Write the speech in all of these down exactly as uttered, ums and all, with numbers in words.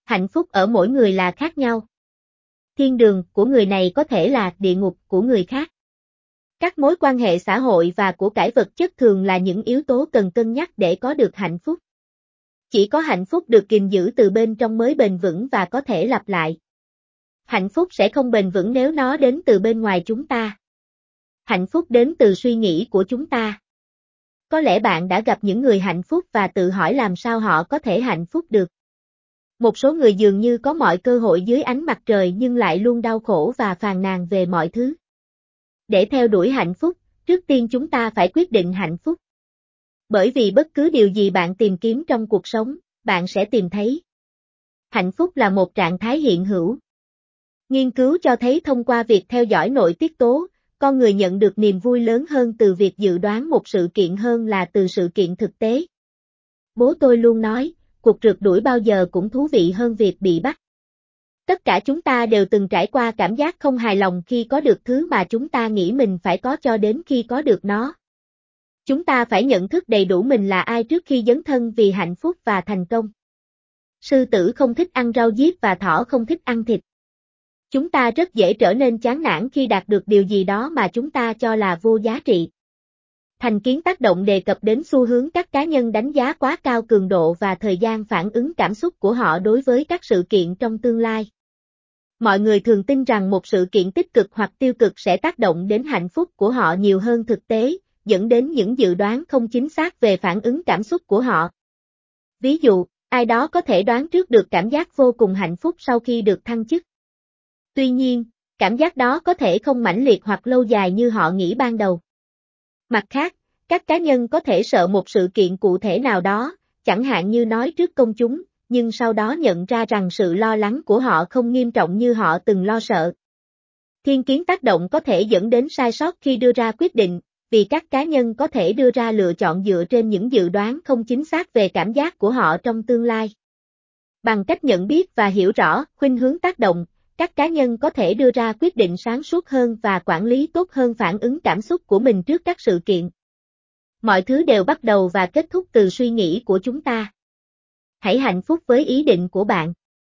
Hạnh phúc ở mỗi người là khác nhau. Thiên đường của người này có thể là địa ngục của người khác. Các mối quan hệ xã hội và của cải vật chất thường là những yếu tố cần cân nhắc để có được hạnh phúc. Chỉ có hạnh phúc được gìn giữ từ bên trong mới bền vững và có thể lặp lại. Hạnh phúc sẽ không bền vững nếu nó đến từ bên ngoài chúng ta. Hạnh phúc đến từ suy nghĩ của chúng ta. Có lẽ bạn đã gặp những người hạnh phúc và tự hỏi làm sao họ có thể hạnh phúc được. Một số người dường như có mọi cơ hội dưới ánh mặt trời nhưng lại luôn đau khổ và phàn nàn về mọi thứ. Để theo đuổi hạnh phúc, trước tiên chúng ta phải quyết định hạnh phúc. Bởi vì bất cứ điều gì bạn tìm kiếm trong cuộc sống, bạn sẽ tìm thấy. Hạnh phúc là một trạng thái hiện hữu. Nghiên cứu cho thấy thông qua việc theo dõi nội tiết tố, con người nhận được niềm vui lớn hơn từ việc dự đoán một sự kiện hơn là từ sự kiện thực tế. Bố tôi luôn nói, cuộc rượt đuổi bao giờ cũng thú vị hơn việc bị bắt. Tất cả chúng ta đều từng trải qua cảm giác không hài lòng khi có được thứ mà chúng ta nghĩ mình phải có cho đến khi có được nó. Chúng ta phải nhận thức đầy đủ mình là ai trước khi dấn thân vì hạnh phúc và thành công. Sư tử không thích ăn rau diếp và thỏ không thích ăn thịt. Chúng ta rất dễ trở nên chán nản khi đạt được điều gì đó mà chúng ta cho là vô giá trị. Thành kiến tác động đề cập đến xu hướng các cá nhân đánh giá quá cao cường độ và thời gian phản ứng cảm xúc của họ đối với các sự kiện trong tương lai. Mọi người thường tin rằng một sự kiện tích cực hoặc tiêu cực sẽ tác động đến hạnh phúc của họ nhiều hơn thực tế, dẫn đến những dự đoán không chính xác về phản ứng cảm xúc của họ. Ví dụ, ai đó có thể đoán trước được cảm giác vô cùng hạnh phúc sau khi được thăng chức. Tuy nhiên, cảm giác đó có thể không mãnh liệt hoặc lâu dài như họ nghĩ ban đầu. Mặt khác, các cá nhân có thể sợ một sự kiện cụ thể nào đó, chẳng hạn như nói trước công chúng, nhưng sau đó nhận ra rằng sự lo lắng của họ không nghiêm trọng như họ từng lo sợ. Thiên kiến tác động có thể dẫn đến sai sót khi đưa ra quyết định, vì các cá nhân có thể đưa ra lựa chọn dựa trên những dự đoán không chính xác về cảm giác của họ trong tương lai. Bằng cách nhận biết và hiểu rõ khuynh hướng tác động, các cá nhân có thể đưa ra quyết định sáng suốt hơn và quản lý tốt hơn phản ứng cảm xúc của mình trước các sự kiện. Mọi thứ đều bắt đầu và kết thúc từ suy nghĩ của chúng ta. Hãy hạnh phúc với ý định của bạn.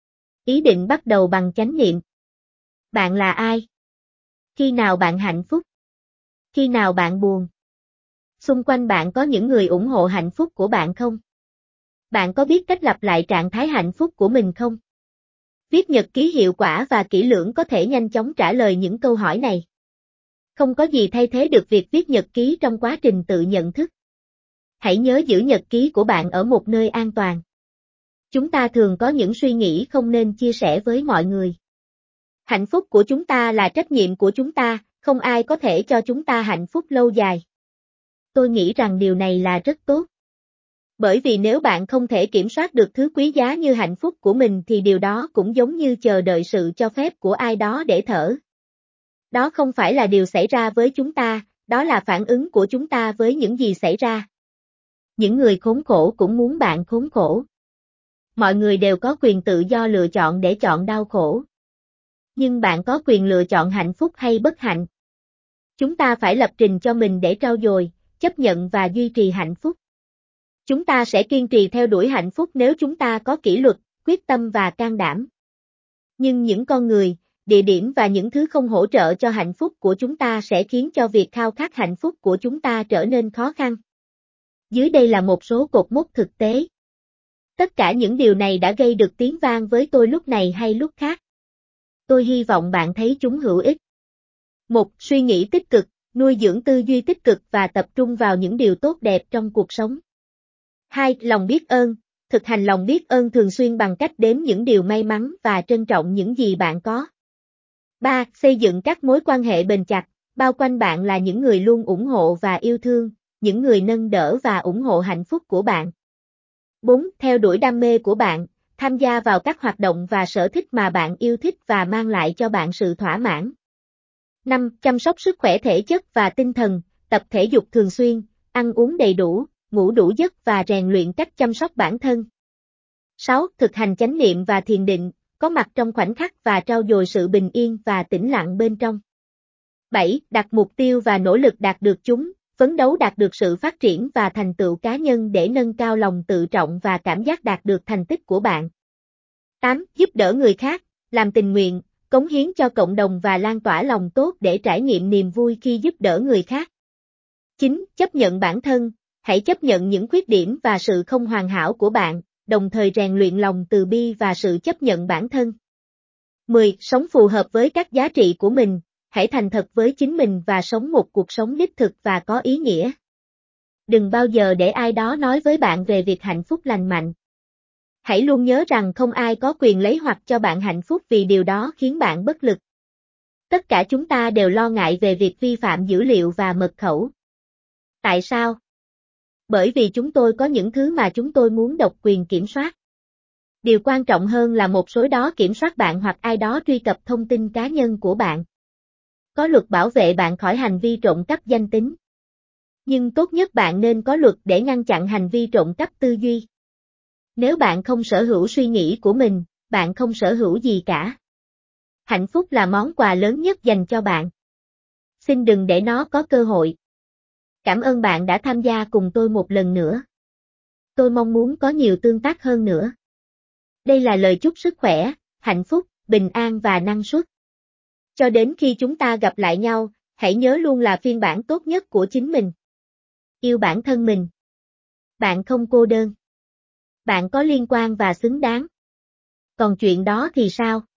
Ý định bắt đầu bằng chánh niệm. Bạn là ai? Khi nào bạn hạnh phúc? Khi nào bạn buồn? Xung quanh bạn có những người ủng hộ hạnh phúc của bạn không? Bạn có biết cách lặp lại trạng thái hạnh phúc của mình không? Viết nhật ký hiệu quả và kỹ lưỡng có thể nhanh chóng trả lời những câu hỏi này. Không có gì thay thế được việc viết nhật ký trong quá trình tự nhận thức. Hãy nhớ giữ nhật ký của bạn ở một nơi an toàn. Chúng ta thường có những suy nghĩ không nên chia sẻ với mọi người. Hạnh phúc của chúng ta là trách nhiệm của chúng ta, không ai có thể cho chúng ta hạnh phúc lâu dài. Tôi nghĩ rằng điều này là rất tốt. Bởi vì nếu bạn không thể kiểm soát được thứ quý giá như hạnh phúc của mình thì điều đó cũng giống như chờ đợi sự cho phép của ai đó để thở. Đó không phải là điều xảy ra với chúng ta, đó là phản ứng của chúng ta với những gì xảy ra. Những người khốn khổ cũng muốn bạn khốn khổ. Mọi người đều có quyền tự do lựa chọn để chọn đau khổ. Nhưng bạn có quyền lựa chọn hạnh phúc hay bất hạnh. Chúng ta phải lập trình cho mình để trau dồi, chấp nhận và duy trì hạnh phúc. Chúng ta sẽ kiên trì theo đuổi hạnh phúc nếu chúng ta có kỷ luật, quyết tâm và can đảm. Nhưng những con người, địa điểm và những thứ không hỗ trợ cho hạnh phúc của chúng ta sẽ khiến cho việc khao khát hạnh phúc của chúng ta trở nên khó khăn. Dưới đây là một số cột mốc thực tế. Tất cả những điều này đã gây được tiếng vang với tôi lúc này hay lúc khác. Tôi hy vọng bạn thấy chúng hữu ích. một. Suy nghĩ tích cực, nuôi dưỡng tư duy tích cực và tập trung vào những điều tốt đẹp trong cuộc sống. hai. Lòng biết ơn, thực hành lòng biết ơn thường xuyên bằng cách đếm những điều may mắn và trân trọng những gì bạn có. ba. Xây dựng các mối quan hệ bền chặt, bao quanh bạn là những người luôn ủng hộ và yêu thương, những người nâng đỡ và ủng hộ hạnh phúc của bạn. bốn. Theo đuổi đam mê của bạn, tham gia vào các hoạt động và sở thích mà bạn yêu thích và mang lại cho bạn sự thỏa mãn. năm. Chăm sóc sức khỏe thể chất và tinh thần, tập thể dục thường xuyên, ăn uống đầy đủ, ngủ đủ giấc và rèn luyện cách chăm sóc bản thân. sáu. Thực hành chánh niệm và thiền định, có mặt trong khoảnh khắc và trau dồi sự bình yên và tĩnh lặng bên trong. bảy. Đặt mục tiêu và nỗ lực đạt được chúng, phấn đấu đạt được sự phát triển và thành tựu cá nhân để nâng cao lòng tự trọng và cảm giác đạt được thành tích của bạn. tám. Giúp đỡ người khác, làm tình nguyện, cống hiến cho cộng đồng và lan tỏa lòng tốt để trải nghiệm niềm vui khi giúp đỡ người khác. chín. Chấp nhận bản thân, hãy chấp nhận những khuyết điểm và sự không hoàn hảo của bạn, đồng thời rèn luyện lòng từ bi và sự chấp nhận bản thân. mười. Sống phù hợp với các giá trị của mình, hãy thành thật với chính mình và sống một cuộc sống đích thực và có ý nghĩa. Đừng bao giờ để ai đó nói với bạn về việc hạnh phúc lành mạnh. Hãy luôn nhớ rằng không ai có quyền lấy hoặc cho bạn hạnh phúc vì điều đó khiến bạn bất lực. Tất cả chúng ta đều lo ngại về việc vi phạm dữ liệu và mật khẩu. Tại sao? Bởi vì chúng tôi có những thứ mà chúng tôi muốn độc quyền kiểm soát. Điều quan trọng hơn là một số đó kiểm soát bạn hoặc ai đó truy cập thông tin cá nhân của bạn. Có luật bảo vệ bạn khỏi hành vi trộm cắp danh tính. Nhưng tốt nhất bạn nên có luật để ngăn chặn hành vi trộm cắp tư duy. Nếu bạn không sở hữu suy nghĩ của mình, bạn không sở hữu gì cả. Hạnh phúc là món quà lớn nhất dành cho bạn. Xin đừng để nó có cơ hội. Cảm ơn bạn đã tham gia cùng tôi một lần nữa. Tôi mong muốn có nhiều tương tác hơn nữa. Đây là lời chúc sức khỏe, hạnh phúc, bình an và năng suất. Cho đến khi chúng ta gặp lại nhau, hãy nhớ luôn là phiên bản tốt nhất của chính mình. Yêu bản thân mình. Bạn không cô đơn. Bạn có liên quan và xứng đáng. Còn chuyện đó thì sao?